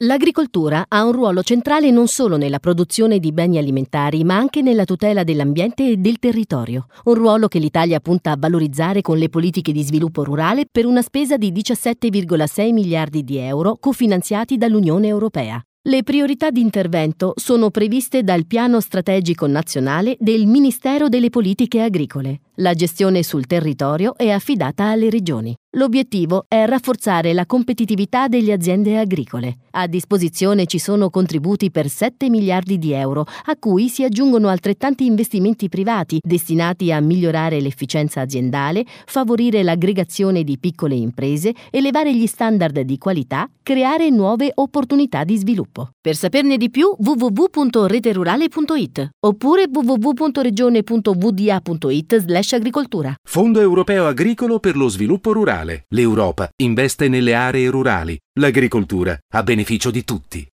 L'agricoltura ha un ruolo centrale non solo nella produzione di beni alimentari, ma anche nella tutela dell'ambiente e del territorio. Un ruolo che l'Italia punta a valorizzare con le politiche di sviluppo rurale per una spesa di 17,6 miliardi di euro cofinanziati dall'Unione Europea. Le priorità di intervento sono previste dal Piano Strategico Nazionale del Ministero delle Politiche Agricole. La gestione sul territorio è affidata alle regioni. L'obiettivo è rafforzare la competitività delle aziende agricole. A disposizione ci sono contributi per 7 miliardi di euro, a cui si aggiungono altrettanti investimenti privati destinati a migliorare l'efficienza aziendale, favorire l'aggregazione di piccole imprese, elevare gli standard di qualità, creare nuove opportunità di sviluppo. Per saperne di più www.reterurale.it oppure www.regione.vda.it/agricoltura. Fondo Europeo Agricolo per lo Sviluppo Rurale. L'Europa investe nelle aree rurali. L'agricoltura a beneficio di tutti.